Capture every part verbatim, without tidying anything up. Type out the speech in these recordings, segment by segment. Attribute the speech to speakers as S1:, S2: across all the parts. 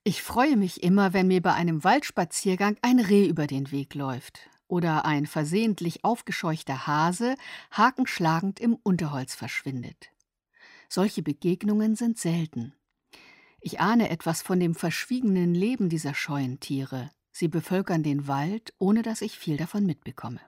S1: Ich freue mich immer, wenn mir bei einem Waldspaziergang ein Reh über den Weg läuft oder ein versehentlich aufgescheuchter Hase hakenschlagend im Unterholz verschwindet. Solche Begegnungen sind selten. Ich ahne etwas von dem verschwiegenen Leben dieser scheuen Tiere. Sie bevölkern den Wald, ohne dass ich viel davon mitbekomme.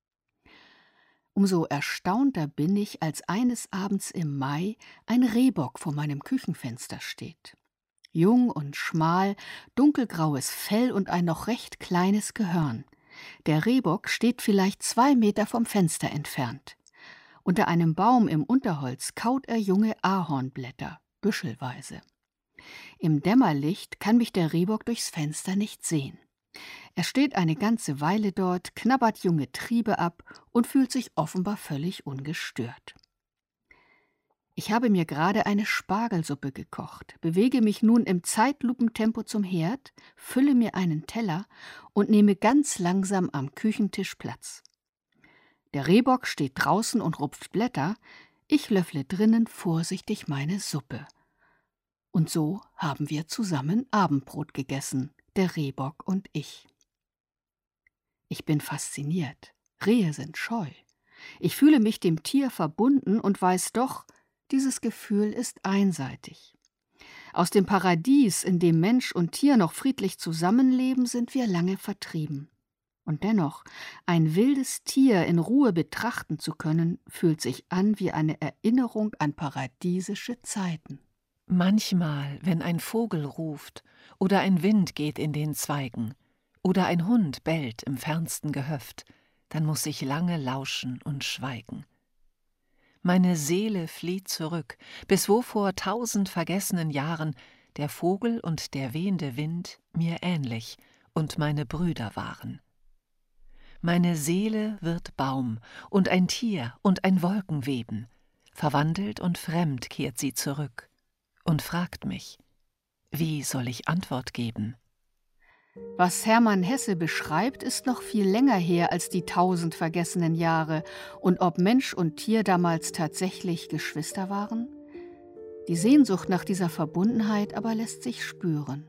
S1: Umso erstaunter bin ich, als eines Abends im Mai ein Rehbock vor meinem Küchenfenster steht. Jung und schmal, dunkelgraues Fell und ein noch recht kleines Gehörn. Der Rehbock steht vielleicht zwei Meter vom Fenster entfernt. Unter einem Baum im Unterholz kaut er junge Ahornblätter, büschelweise. Im Dämmerlicht kann mich der Rehbock durchs Fenster nicht sehen. Er steht eine ganze Weile dort, knabbert junge Triebe ab und fühlt sich offenbar völlig ungestört. Ich habe mir gerade eine Spargelsuppe gekocht, bewege mich nun im Zeitlupentempo zum Herd, fülle mir einen Teller und nehme ganz langsam am Küchentisch Platz. Der Rehbock steht draußen und rupft Blätter, ich löffle drinnen vorsichtig meine Suppe. Und so haben wir zusammen Abendbrot gegessen, der Rehbock und ich. Ich bin fasziniert. Rehe sind scheu. Ich fühle mich dem Tier verbunden und weiß doch, dieses Gefühl ist einseitig. Aus dem Paradies, in dem Mensch und Tier noch friedlich zusammenleben, sind wir lange vertrieben. Und dennoch, ein wildes Tier in Ruhe betrachten zu können, fühlt sich an wie eine Erinnerung an paradiesische Zeiten.
S2: Manchmal, wenn ein Vogel ruft oder ein Wind geht in den Zweigen oder ein Hund bellt im fernsten Gehöft, dann muss ich lange lauschen und schweigen. Meine Seele flieht zurück, bis wo vor tausend vergessenen Jahren der Vogel und der wehende Wind mir ähnlich und meine Brüder waren. Meine Seele wird Baum und ein Tier und ein Wolkenweben, verwandelt und fremd kehrt sie zurück und fragt mich, wie soll ich Antwort geben?
S1: Was Hermann Hesse beschreibt, ist noch viel länger her als die tausend vergessenen Jahre. Und ob Mensch und Tier damals tatsächlich Geschwister waren? Die Sehnsucht nach dieser Verbundenheit aber lässt sich spüren.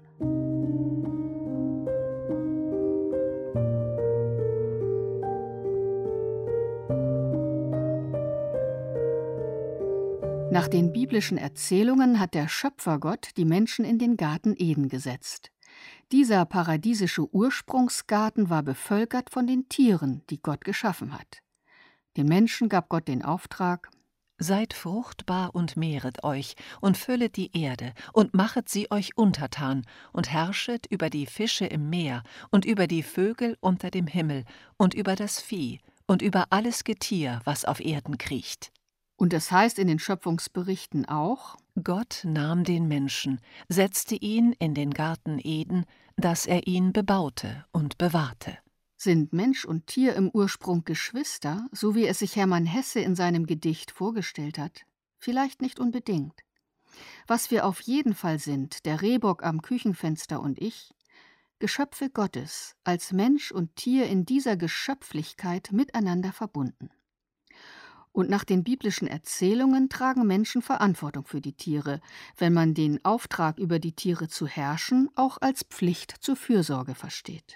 S1: Nach den biblischen Erzählungen hat der Schöpfergott die Menschen in den Garten Eden gesetzt. Dieser paradiesische Ursprungsgarten war bevölkert von den Tieren, die Gott geschaffen hat. Den Menschen gab Gott den Auftrag:
S2: Seid fruchtbar und mehret euch und füllet die Erde und machet sie euch untertan und herrschet über die Fische im Meer und über die Vögel unter dem Himmel und über das Vieh und über alles Getier, was auf Erden kriecht.
S1: Und es heißt in den Schöpfungsberichten auch:
S2: Gott nahm den Menschen, setzte ihn in den Garten Eden, dass er ihn bebaute und bewahrte.
S1: Sind Mensch und Tier im Ursprung Geschwister, so wie es sich Hermann Hesse in seinem Gedicht vorgestellt hat? Vielleicht nicht unbedingt. Was wir auf jeden Fall sind, der Rehbock am Küchenfenster und ich, Geschöpfe Gottes, als Mensch und Tier in dieser Geschöpflichkeit miteinander verbunden. Und nach den biblischen Erzählungen tragen Menschen Verantwortung für die Tiere, wenn man den Auftrag, über die Tiere zu herrschen, auch als Pflicht zur Fürsorge versteht.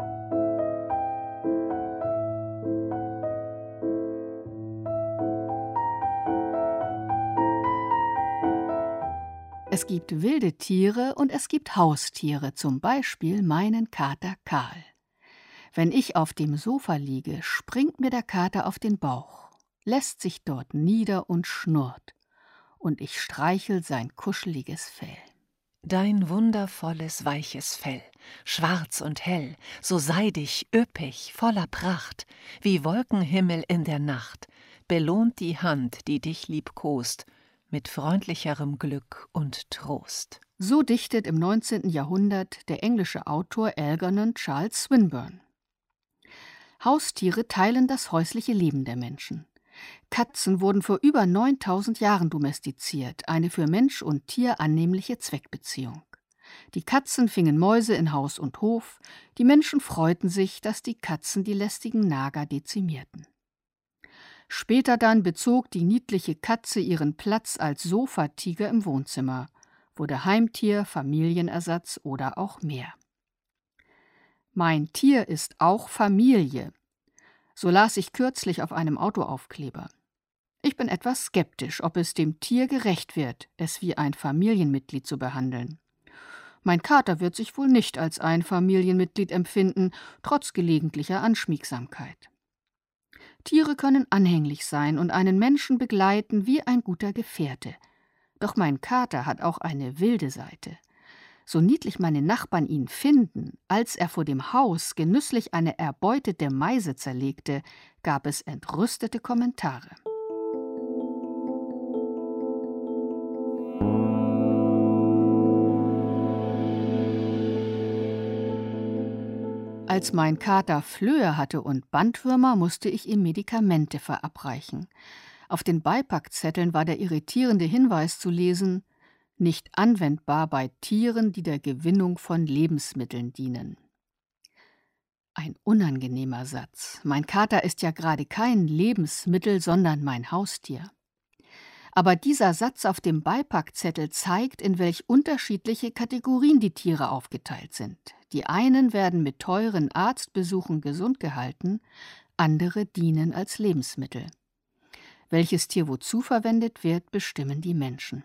S1: Es gibt wilde Tiere und es gibt Haustiere, zum Beispiel meinen Kater Karl. Wenn ich auf dem Sofa liege, springt mir der Kater auf den Bauch, lässt sich dort nieder und schnurrt, und ich streichel sein kuscheliges Fell.
S2: Dein wundervolles, weiches Fell, schwarz und hell, so seidig, üppig, voller Pracht, wie Wolkenhimmel in der Nacht, belohnt die Hand, die dich liebkost, mit freundlicherem Glück und Trost.
S1: So dichtet im neunzehnten Jahrhundert der englische Autor Algernon Charles Swinburne. Haustiere teilen das häusliche Leben der Menschen. Katzen wurden vor über neuntausend Jahren domestiziert, eine für Mensch und Tier annehmliche Zweckbeziehung. Die Katzen fingen Mäuse in Haus und Hof, die Menschen freuten sich, dass die Katzen die lästigen Nager dezimierten. Später dann bezog die niedliche Katze ihren Platz als Sofatiger im Wohnzimmer, wurde Heimtier, Familienersatz oder auch mehr. Mein Tier ist auch Familie. So las ich kürzlich auf einem Autoaufkleber. Ich bin etwas skeptisch, ob es dem Tier gerecht wird, es wie ein Familienmitglied zu behandeln. Mein Kater wird sich wohl nicht als ein Familienmitglied empfinden, trotz gelegentlicher Anschmiegsamkeit. Tiere können anhänglich sein und einen Menschen begleiten wie ein guter Gefährte. Doch mein Kater hat auch eine wilde Seite. So niedlich meine Nachbarn ihn finden, als er vor dem Haus genüsslich eine erbeutete Meise zerlegte, gab es entrüstete Kommentare. Als mein Kater Flöhe hatte und Bandwürmer, musste ich ihm Medikamente verabreichen. Auf den Beipackzetteln war der irritierende Hinweis zu lesen: nicht anwendbar bei Tieren, die der Gewinnung von Lebensmitteln dienen. Ein unangenehmer Satz. Mein Kater ist ja gerade kein Lebensmittel, sondern mein Haustier. Aber dieser Satz auf dem Beipackzettel zeigt, in welch unterschiedliche Kategorien die Tiere aufgeteilt sind. Die einen werden mit teuren Arztbesuchen gesund gehalten, andere dienen als Lebensmittel. Welches Tier wozu verwendet wird, bestimmen die Menschen.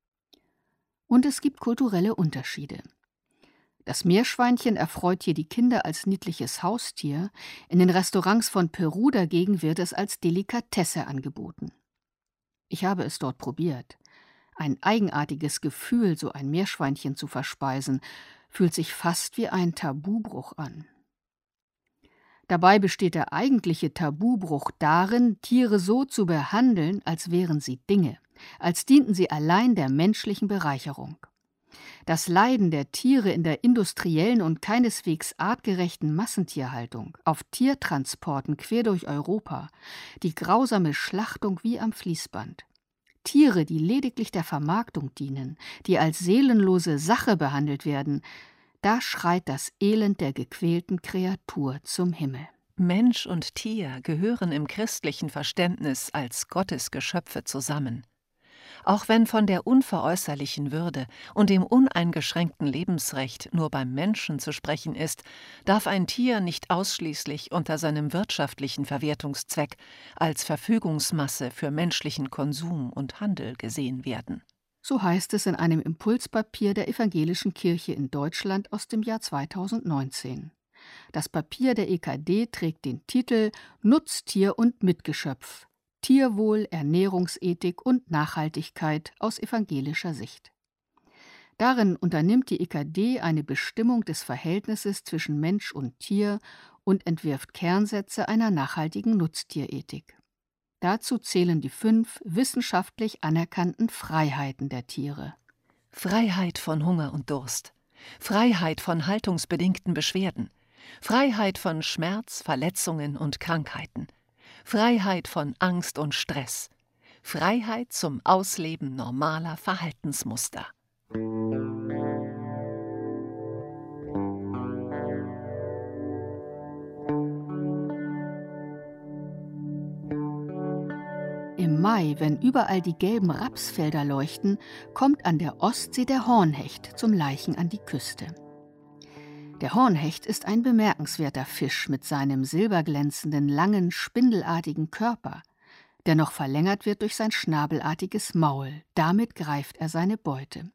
S1: Und es gibt kulturelle Unterschiede. Das Meerschweinchen erfreut hier die Kinder als niedliches Haustier, in den Restaurants von Peru dagegen wird es als Delikatesse angeboten. Ich habe es dort probiert. Ein eigenartiges Gefühl, so ein Meerschweinchen zu verspeisen, fühlt sich fast wie ein Tabubruch an. Dabei besteht der eigentliche Tabubruch darin, Tiere so zu behandeln, als wären sie Dinge, als dienten sie allein der menschlichen Bereicherung. Das Leiden der Tiere in der industriellen und keineswegs artgerechten Massentierhaltung, auf Tiertransporten quer durch Europa, die grausame Schlachtung wie am Fließband. Tiere, die lediglich der Vermarktung dienen, die als seelenlose Sache behandelt werden, da schreit das Elend der gequälten Kreatur zum Himmel.
S2: Mensch und Tier gehören im christlichen Verständnis als Gottesgeschöpfe zusammen. Auch wenn von der unveräußerlichen Würde und dem uneingeschränkten Lebensrecht nur beim Menschen zu sprechen ist, darf ein Tier nicht ausschließlich unter seinem wirtschaftlichen Verwertungszweck als Verfügungsmasse für menschlichen Konsum und Handel gesehen werden.
S1: So heißt es in einem Impulspapier der Evangelischen Kirche in Deutschland aus dem Jahr zweitausendneunzehn. Das Papier der E K D trägt den Titel »Nutztier und Mitgeschöpf – Tierwohl, Ernährungsethik und Nachhaltigkeit aus evangelischer Sicht«. Darin unternimmt die E K D eine Bestimmung des Verhältnisses zwischen Mensch und Tier und entwirft Kernsätze einer nachhaltigen Nutztierethik. Dazu zählen die fünf wissenschaftlich anerkannten Freiheiten der Tiere.
S2: Freiheit von Hunger und Durst, Freiheit von haltungsbedingten Beschwerden, Freiheit von Schmerz, Verletzungen und Krankheiten, Freiheit von Angst und Stress, Freiheit zum Ausleben normaler Verhaltensmuster.
S1: Im Mai, wenn überall die gelben Rapsfelder leuchten, kommt an der Ostsee der Hornhecht zum Laichen an die Küste. Der Hornhecht ist ein bemerkenswerter Fisch mit seinem silberglänzenden, langen, spindelartigen Körper, der noch verlängert wird durch sein schnabelartiges Maul. Damit greift er seine Beute.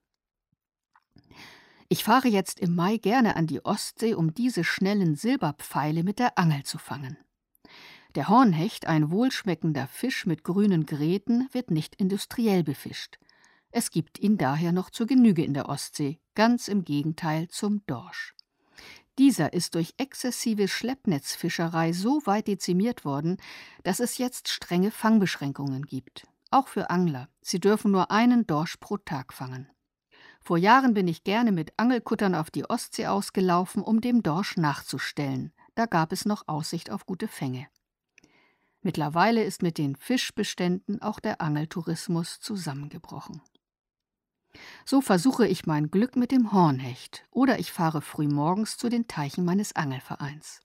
S1: Ich fahre jetzt im Mai gerne an die Ostsee, um diese schnellen Silberpfeile mit der Angel zu fangen. Der Hornhecht, ein wohlschmeckender Fisch mit grünen Gräten, wird nicht industriell befischt. Es gibt ihn daher noch zur Genüge in der Ostsee, ganz im Gegenteil zum Dorsch. Dieser ist durch exzessive Schleppnetzfischerei so weit dezimiert worden, dass es jetzt strenge Fangbeschränkungen gibt. Auch für Angler. Sie dürfen nur einen Dorsch pro Tag fangen. Vor Jahren bin ich gerne mit Angelkuttern auf die Ostsee ausgelaufen, um dem Dorsch nachzustellen. Da gab es noch Aussicht auf gute Fänge. Mittlerweile ist mit den Fischbeständen auch der Angeltourismus zusammengebrochen. So versuche ich mein Glück mit dem Hornhecht oder ich fahre frühmorgens zu den Teichen meines Angelvereins.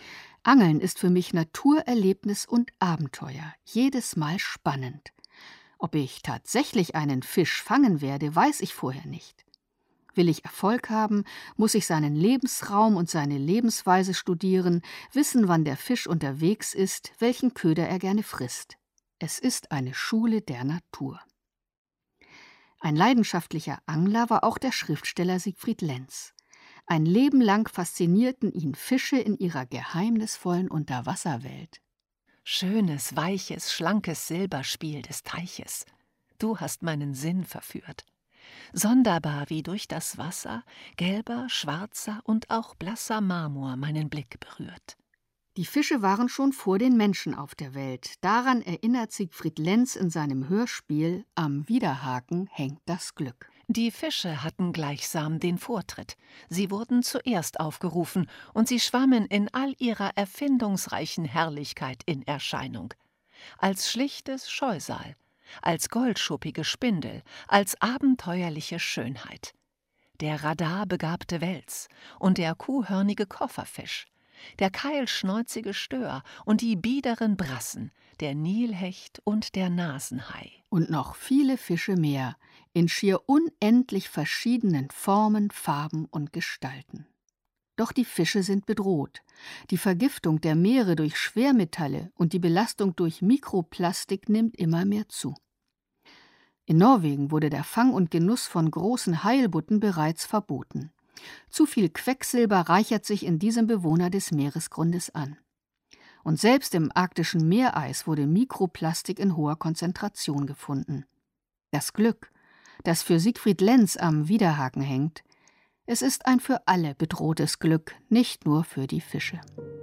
S1: Angeln ist für mich Naturerlebnis und Abenteuer, jedes Mal spannend. Ob ich tatsächlich einen Fisch fangen werde, weiß ich vorher nicht. Will ich Erfolg haben, muss ich seinen Lebensraum und seine Lebensweise studieren, wissen, wann der Fisch unterwegs ist, welchen Köder er gerne frisst. Es ist eine Schule der Natur. Ein leidenschaftlicher Angler war auch der Schriftsteller Siegfried Lenz. Ein Leben lang faszinierten ihn Fische in ihrer geheimnisvollen Unterwasserwelt.
S2: Schönes, weiches, schlankes Silberspiel des Teiches. Du hast meinen Sinn verführt. Sonderbar, wie durch das Wasser gelber, schwarzer und auch blasser Marmor meinen Blick berührt.
S1: Die Fische waren schon vor den Menschen auf der Welt. Daran erinnert Siegfried Lenz in seinem Hörspiel Am Widerhaken hängt das Glück.
S2: Die Fische hatten gleichsam den Vortritt. Sie wurden zuerst aufgerufen und sie schwammen in all ihrer erfindungsreichen Herrlichkeit in Erscheinung. Als schlichtes Scheusal, als goldschuppige Spindel, als abenteuerliche Schönheit. Der radarbegabte Wels und der kuhhörnige Kofferfisch, der keilschnäuzige Stör und die biederen Brassen, der Nilhecht und der Nasenhai.
S1: Und noch viele Fische mehr, in schier unendlich verschiedenen Formen, Farben und Gestalten. Doch die Fische sind bedroht. Die Vergiftung der Meere durch Schwermetalle und die Belastung durch Mikroplastik nimmt immer mehr zu. In Norwegen wurde der Fang und Genuss von großen Heilbutten bereits verboten. Zu viel Quecksilber reichert sich in diesem Bewohner des Meeresgrundes an. Und selbst im arktischen Meereis wurde Mikroplastik in hoher Konzentration gefunden. Das Glück, das für Siegfried Lenz am Widerhaken hängt, es ist ein für alle bedrohtes Glück, nicht nur für die Fische.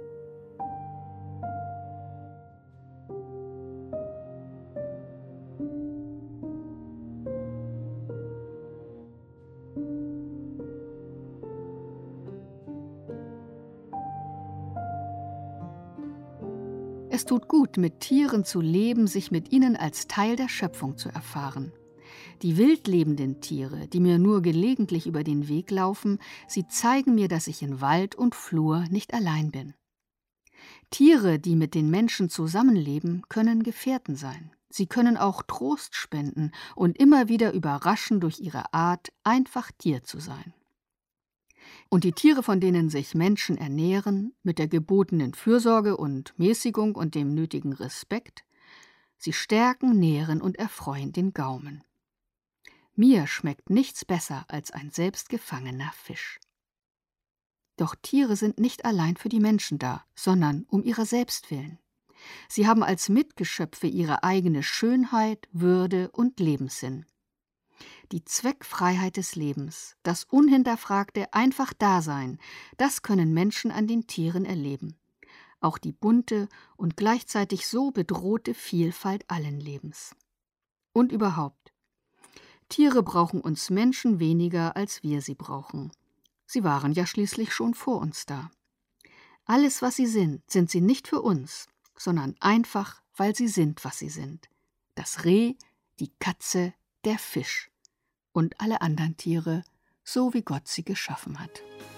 S1: Es tut gut, mit Tieren zu leben, sich mit ihnen als Teil der Schöpfung zu erfahren. Die wild lebenden Tiere, die mir nur gelegentlich über den Weg laufen, sie zeigen mir, dass ich in Wald und Flur nicht allein bin. Tiere, die mit den Menschen zusammenleben, können Gefährten sein. Sie können auch Trost spenden und immer wieder überraschen durch ihre Art, einfach Tier zu sein. Und die Tiere, von denen sich Menschen ernähren, mit der gebotenen Fürsorge und Mäßigung und dem nötigen Respekt, sie stärken, nähren und erfreuen den Gaumen. Mir schmeckt nichts besser als ein selbstgefangener Fisch. Doch Tiere sind nicht allein für die Menschen da, sondern um ihrer selbst willen. Sie haben als Mitgeschöpfe ihre eigene Schönheit, Würde und Lebenssinn. Die Zweckfreiheit des Lebens, das unhinterfragte Einfach-Dasein, das können Menschen an den Tieren erleben. Auch die bunte und gleichzeitig so bedrohte Vielfalt allen Lebens. Und überhaupt, Tiere brauchen uns Menschen weniger, als wir sie brauchen. Sie waren ja schließlich schon vor uns da. Alles, was sie sind, sind sie nicht für uns, sondern einfach, weil sie sind, was sie sind. Das Reh, die Katze, der Fisch und alle anderen Tiere, so wie Gott sie geschaffen hat.